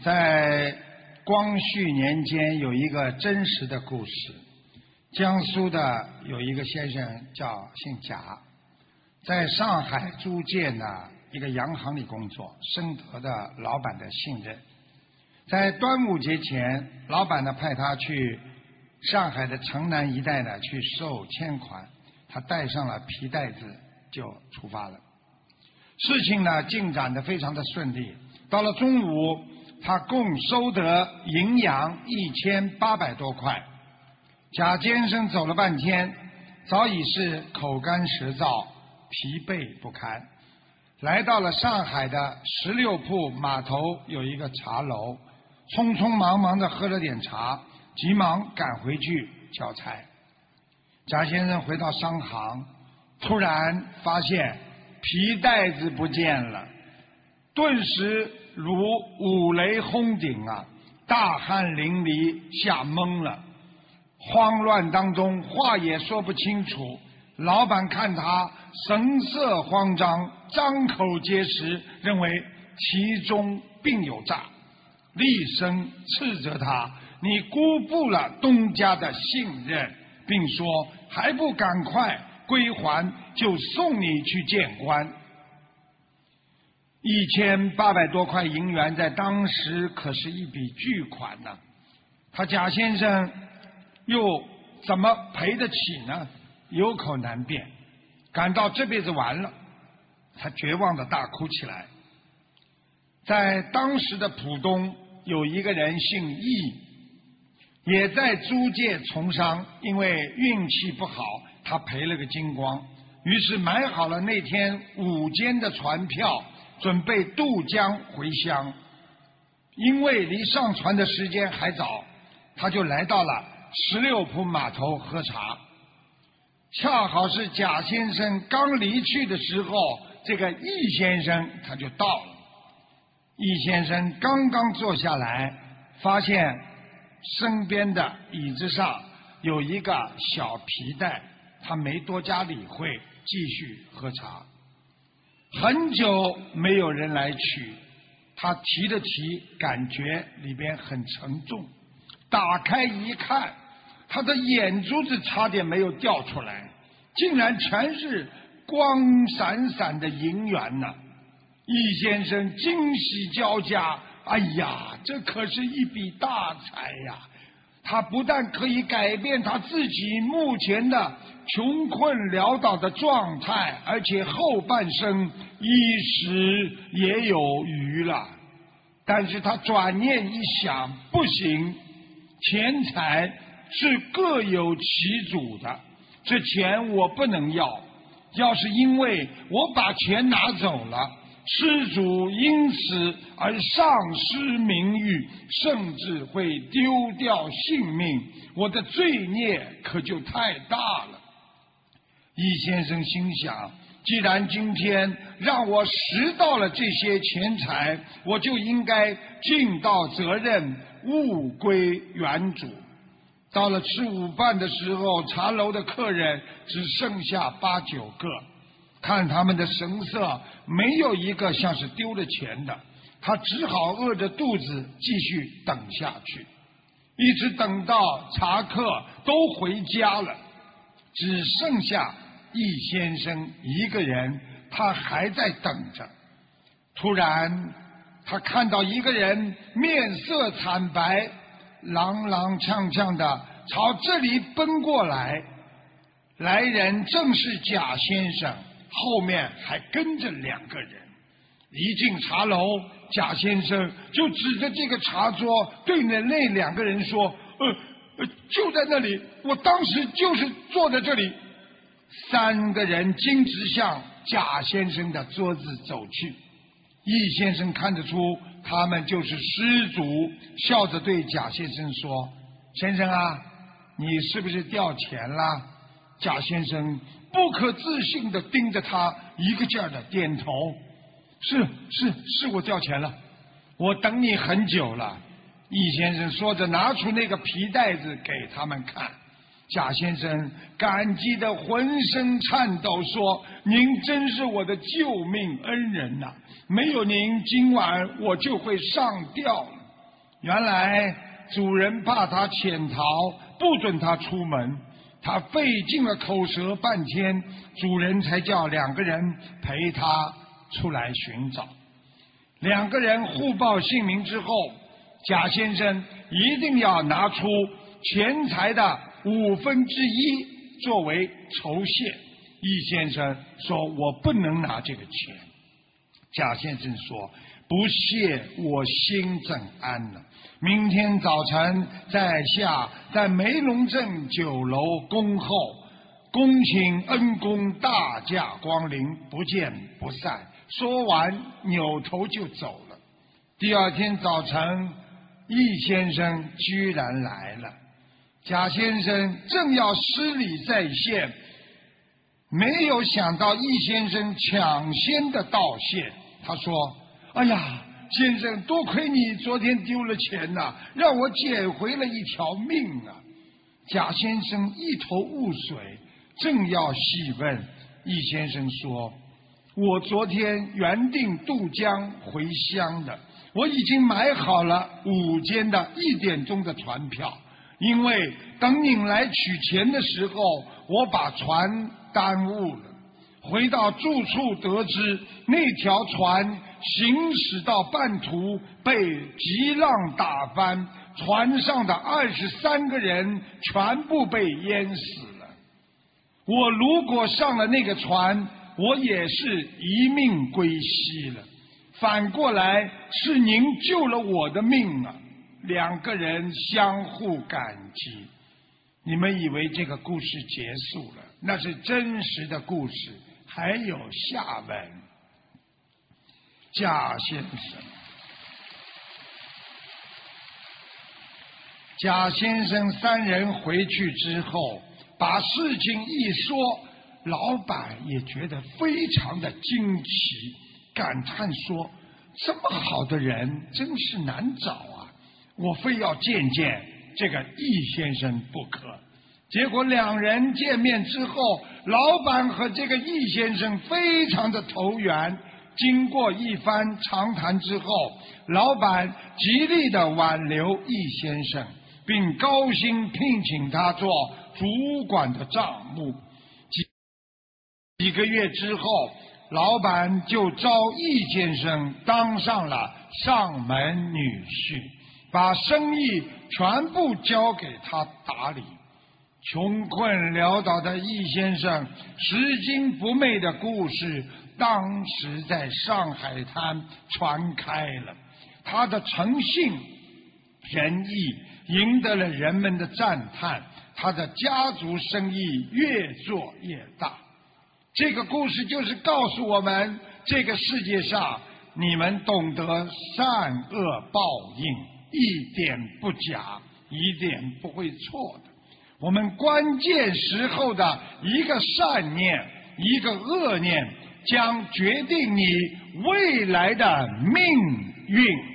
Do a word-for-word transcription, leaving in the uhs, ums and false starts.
在光绪年间有一个真实的故事，江苏的有一个先生叫姓贾，在上海租界的一个洋行里工作，深得的老板的信任。在端午节前，老板呢派他去上海的城南一带呢去收欠款，他带上了皮袋子就出发了。事情呢进展得非常的顺利，到了中午，他共收得银洋一千八百多块。贾先生走了半天，早已是口干舌燥，疲惫不堪。来到了上海的十六铺码头有一个茶楼，匆匆忙忙地喝了点茶，急忙赶回去交差。贾先生回到商行，突然发现皮袋子不见了，顿时如五雷轰顶啊，大汗淋漓，吓懵了。慌乱当中话也说不清楚，老板看他神色慌张，张口结舌，认为其中必有诈，厉声斥责他：你辜负了东家的信任，并说还不赶快归还，就送你去见官。一千八百多块银元在当时可是一笔巨款呢、啊，他贾先生又怎么赔得起呢？有口难辩，感到这辈子完了，他绝望地大哭起来。在当时的浦东有一个人姓易，也在租界从商，因为运气不好，他赔了个精光，于是买好了那天午间的船票，准备渡江回乡。因为离上船的时间还早，他就来到了十六铺码头喝茶。恰好是贾先生刚离去的时候，这个易先生他就到了。易先生刚刚坐下来，发现身边的椅子上有一个小皮袋，他没多加理会，继续喝茶。很久没有人来取，他提了提，感觉里边很沉重，打开一看，他的眼珠子差点没有掉出来，竟然全是光闪闪的银元呢、啊！易先生惊喜交加，哎呀，这可是一笔大财呀！他不但可以改变他自己目前的穷困潦倒的状态，而且后半生衣食也有余了。但是他转念一想，不行，钱财是各有其主的，这钱我不能要，要是因为我把钱拿走了，失主因此而丧失名誉，甚至会丢掉性命，我的罪孽可就太大了。易先生心想，既然今天让我拾到了这些钱财，我就应该尽到责任，物归原主。到了吃午饭的时候，茶楼的客人只剩下八九个，看他们的神色，没有一个像是丢了钱的，他只好饿着肚子继续等下去，一直等到茶客都回家了，只剩下易先生一个人，他还在等着。突然他看到一个人面色惨白，踉踉跄跄的朝这里奔过来，来人正是贾先生，后面还跟着两个人。一进茶楼，贾先生就指着这个茶桌对着那两个人说：呃呃，就在那里，我当时就是坐在这里。三个人径直向贾先生的桌子走去。易先生看得出他们就是失主，笑着对贾先生说：先生啊，你是不是掉钱了？贾先生不可置信地盯着他，一个劲儿地点头：是是是，我掉钱了，我等你很久了。易先生说着拿出那个皮袋子给他们看。贾先生感激得浑身颤抖，说：您真是我的救命恩人呐、啊！没有您，今晚我就会上吊了。 原来主人怕他潜逃，不准他出门，他费尽了口舌半天，主人才叫两个人陪他出来寻找。两个人互报姓名之后，贾先生一定要拿出钱财的五分之一作为酬谢。易先生说：“我不能拿这个钱。”贾先生说：“不谢，我心怎安呢？明天早晨在下在梅龙镇酒楼恭候，恭请恩公大驾光临，不见不散。”说完扭头就走了。第二天早晨，易先生居然来了。贾先生正要施礼再现，没有想到易先生抢先的道谢。他说：“哎呀，先生，多亏你昨天丢了钱呐、啊，让我捡回了一条命啊！”贾先生一头雾水，正要细问，易先生说：“我昨天原定渡江回乡的，我已经买好了午间的一点钟的船票，因为等您来取钱的时候，我把船耽误了。回到住处得知，那条船行驶到半途被急浪打翻，船上的二十三个人全部被淹死了。我如果上了那个船，我也是一命归西了。反过来是您救了我的命啊！”两个人相互感激。你们以为这个故事结束了？那是真实的故事，还有下文。贾先生，贾先生三人回去之后，把事情一说，老板也觉得非常的惊奇，感叹说：“这么好的人真是难找啊！我非要见见这个易先生不可。”结果两人见面之后，老板和这个易先生非常的投缘。经过一番长谈之后，老板极力的挽留易先生，并高薪聘请他做主管的账目。几几个月之后，老板就招易先生当上了上门女婿，把生意全部交给他打理。穷困潦倒的易先生拾金不昧的故事当时在上海滩传开了，他的诚信仁义赢得了人们的赞叹，他的家族生意越做越大。这个故事就是告诉我们，这个世界上你们懂得善恶报应，一点不假，一点不会错的。我们关键时候的一个善念，一个恶念，将决定你未来的命运。